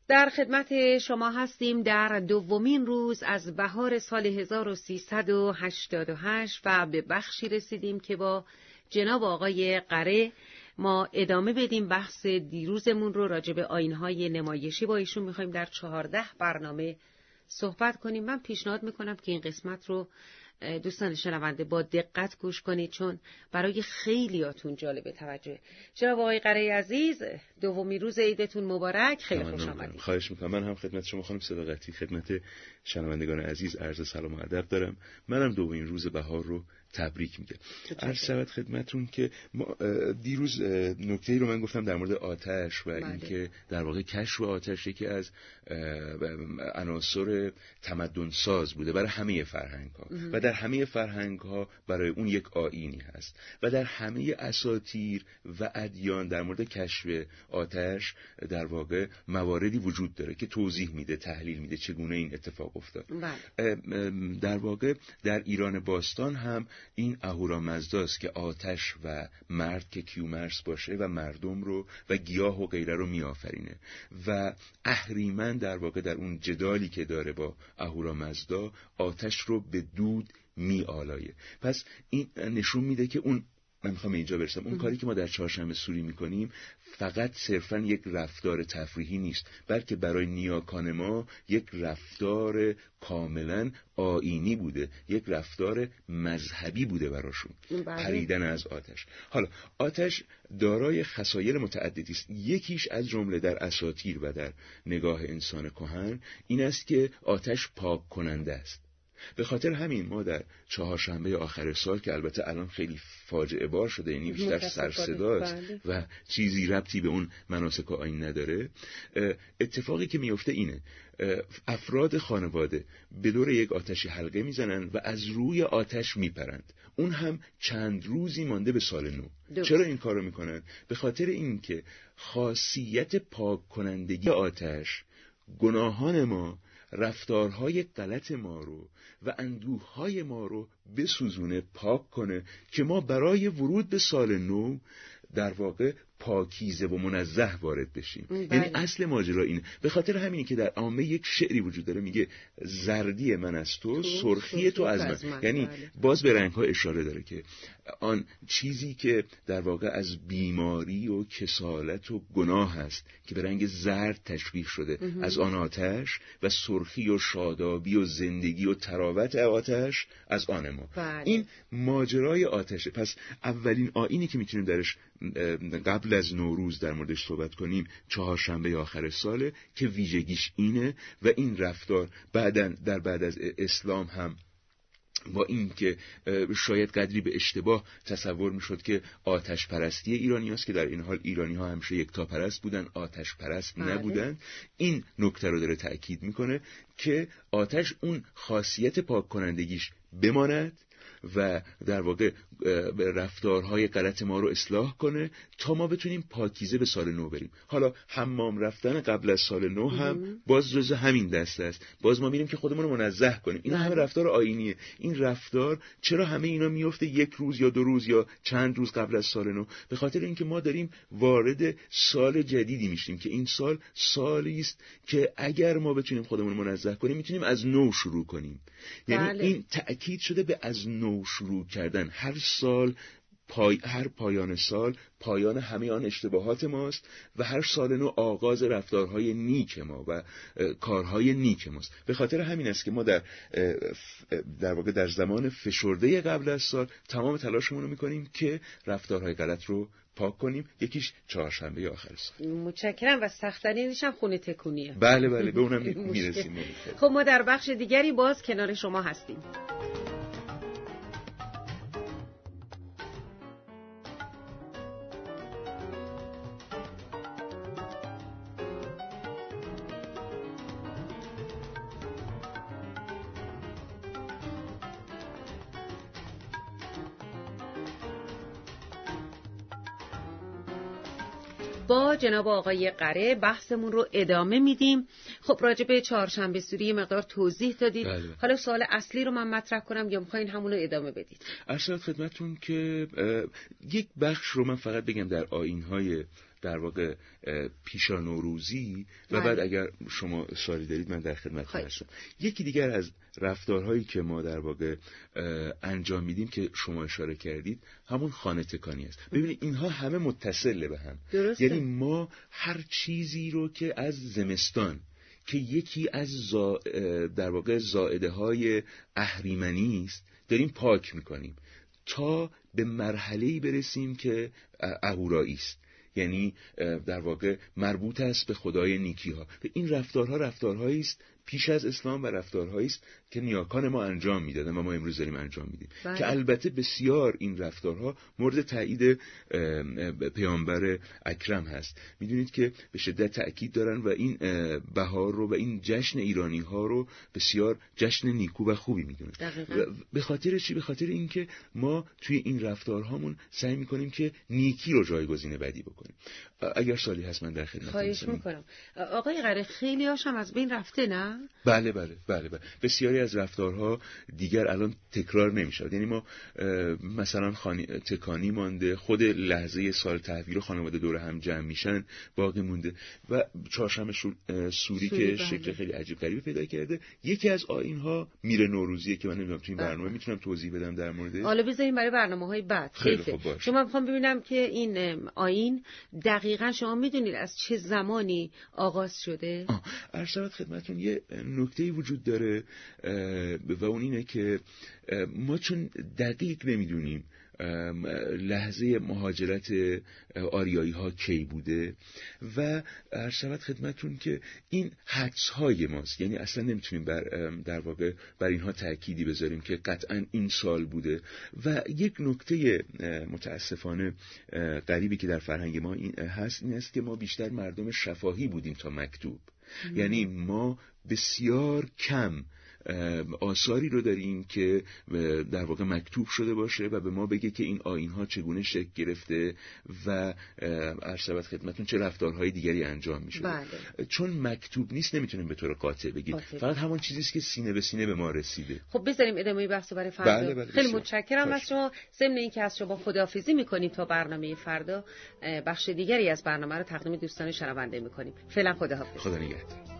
در خدمت شما هستیم در دومین روز از بهار سال 1388 و به بخشی رسیدیم که با جناب آقای قره ما ادامه بدیم بحث دیروزمون رو راجع به آیین‌های نمایشی با ایشون می‌خوایم در 14 برنامه صحبت کنیم. من پیشنهاد می‌کنم که این قسمت رو دوستان شنونده با دقت گوش کنید چون برای خیلیاتون جالب توجه. جناب آقای قره عزیز، دومین روز عیدتون مبارک، خیلی خوش آمدید. خواهش میکنم. من هم خدمت شما خانم صداقتی، خدمت شنوندگان عزیز عرض سلام و ادب دارم. منم دومین روز بهار رو تبریک میگم. عرض شود خدمتتون که دیروز نکته‌ای رو من گفتم در مورد آتش و اینکه در واقع کشف آتش یکی از عناصر تمدن ساز بوده برای همه فرهنگ‌ها و در همه فرهنگ‌ها برای اون یک آیینی هست و در همه اساطیر و ادیان در مورد کشف آتش در واقع مواردی وجود داره که توضیح میده، تحلیل میده چگونه این اتفاق افتاد. در واقع در ایران باستان هم این اهورامزداست که آتش و مرد که کیومرث باشه و مردم رو و گیاه و غیره رو میآفرینه و اهریمن در واقع در اون جدالی که داره با اهورامزدا آتش رو به دود میآلایه. پس این نشون میده که اون، من میخوام اینجا برسم، اون کاری که ما در چهارشنبه سوری میکنیم فقط صرفاً یک رفتار تفریحی نیست، بلکه برای نیاکان ما یک رفتار کاملاً آیینی بوده، یک رفتار مذهبی بوده براشون. پریدن از آتش. حالا آتش دارای خصایل متعددی است. یکیش از جمله در اساطیر و در نگاه انسان کهن این است که آتش پاک کننده است. به خاطر همین ما در چهارشنبه آخر سال که البته الان خیلی فاجعه بار شده، یعنی بیشتر سرصداست و چیزی ربطی به اون مناسک آیین نداره، اتفاقی که میفته اینه افراد خانواده به دور یک آتشی حلقه میزنن و از روی آتش میپرند، اون هم چند روزی مانده به سال نو. چرا این کارو میکنن؟ به خاطر اینکه خاصیت پاک کنندگی آتش گناهان ما، رفتارهای غلط ما رو و اندوههای ما رو بسوزونه، پاک کنه که ما برای ورود به سال نو در واقع پاکیزه و منزه وارد بشیم. یعنی اصل ماجرا اینه. به خاطر همینی که در عامه یک شعری وجود داره میگه زردی من از تو، سرخی تو از من. یعنی باز به رنگ‌ها اشاره داره که آن چیزی که در واقع از بیماری و کسالت و گناه هست که به رنگ زرد تشبیه شده از آن آتش و سرخی و شادابی و زندگی و تراوت آتش از آن ما. این ماجرای آتشه. پس اولین آیینی که میتونیم درش قبل از نوروز در موردش صحبت کنیم چهارشنبه آخر ساله که ویژگیش اینه و این رفتار بعد از اسلام هم با این که شاید قدری به اشتباه تصور میشد که آتش پرستی ایرانی هست، که در این حال ایرانی ها همیشه یکتا پرست بودن، آتش پرست نبودن. این نکته رو داره تأکید میکنه که آتش اون خاصیت پاک کنندگیش بماند و در واقع رفتارهای غلط ما رو اصلاح کنه تا ما بتونیم پاکیزه به سال نو بریم. حالا حمام رفتن قبل از سال نو هم باز جزء همین دسته است. باز ما میریم که خودمون رو منزه کنیم. این همه رفتار آیینیه. این رفتار چرا همه اینا میفته یک روز یا 2 روز یا چند روز قبل از سال نو؟ به خاطر اینکه ما داریم وارد سال جدیدی میشیم که این سال سالی است که اگر ما بتونیم خودمون رو منزه کنیم میتونیم از نو شروع کنیم. یعنی این تأکید شده به از نو شروع کردن. هر سال هر پایان سال پایان همه آن اشتباهات ماست و هر سال نو آغاز رفتارهای نیک ما و کارهای نیک ماست. به خاطر همین است که ما در واقع در زمان فشرده قبل از سال تمام تلاشمون رو میکنیم که رفتارهای غلط رو پاک کنیم. یکیش چهارشنبه آخر سال. متشکرم. و سخت‌ترینش هم خونه تکونیه. بله به اونم میرسیم. خب ما در بخش دیگری باز کنار شما هستیم. با جناب آقای قره بحثمون رو ادامه میدیم. خب راجع به چهارشنبه سوری مقدار توضیح دادید. حالا سوال اصلی رو من مطرح کنم یا میخواین همون رو ادامه بدید؟ عرض خدمتتون که یک بخش رو من فقط بگم در آیین‌های در واقع پیشا نوروزی و بعد اگر شما سوالی دارید من در خدمتتون هستم. یکی دیگر از رفتارهایی که ما در واقع انجام میدیم که شما اشاره کردید همون خانه تکانی است. ببینید اینها همه متصله به هم. درسته. یعنی ما هر چیزی رو که از زمستان که یکی از در واقع زائده های اهریمنی است داریم پاک میکنیم تا به مرحله‌ای برسیم که اهورایی است، یعنی در واقع مربوط است به خدای نیکی ها. این رفتارهایی است پیش از اسلام و رفتارهایی است که نیاکان ما انجام میدادن و ما امروز داریم انجام میدیم که البته بسیار این رفتارها مورد تایید پیامبر اکرم هست. میدونید که به شدت تأکید دارن و این بهار رو و این جشن ایرانی ها رو بسیار جشن نیکو و خوبی میدونن. به خاطر چی؟ به خاطر اینکه ما توی این رفتارهامون سعی میکنیم که نیکی رو جایگزین بدی بکنیم. اگر سوالی هست من در خدمتتون. خواهش میکنم. آقای قره خیلی هاشم از بین رفته نه؟ بله. بسیاری از رفتارها دیگر الان تکرار نمیشه. یعنی ما مثلا تکانی مانده، خود لحظه سال تحویل خانواده دور هم جمع میشن باقی مونده و چهارشنبه سوری که شکل خیلی عجیب غریبی پیدا کرده. یکی از آیین‌ها میره نوروزیه که من نمیدونم تو این برنامه میتونم توضیح بدم در موردش. حالا بذاریم برای برنامه‌های بعد. خیلی خوب باشه. شما میخوام ببینم که این آیین دقیقاً شما میدونید از چه زمانی آغاز شده؟ عرض خدمتتون یه نکته‌ای وجود داره و اون اینه که ما چون دقیق نمیدونیم لحظه مهاجرت آریایی ها کی بوده و عرض خدمتتون که این حدس های ماست، یعنی اصلا نمیتونیم در واقع بر اینها تأکیدی بذاریم که قطعا این سال بوده. و یک نکته متاسفانه غریبی که در فرهنگ ما این است که ما بیشتر مردم شفاهی بودیم تا مکتوب. یعنی ما بسیار کم آثاری رو داریم که در واقع مکتوب شده باشه و به ما بگه که این آیین‌ها چگونه شکل گرفته و عرض خدمتتون چه رفتارهای دیگری انجام میشه. چون مکتوب نیست نمیتونیم به طور قاطع بگیم. فقط همون چیزی است که سینه به سینه به ما رسیده. خب بذاریم ادامه بحث برای فردا. خیلی متشکرم از شما. ضمن اینکه از شما خداحافظی میکنیم تا برنامه فردا، بخش دیگری از برنامه رو تقدیم دوستان شنونده میکنیم. فعلا خداحافظ. خدا نگهدار.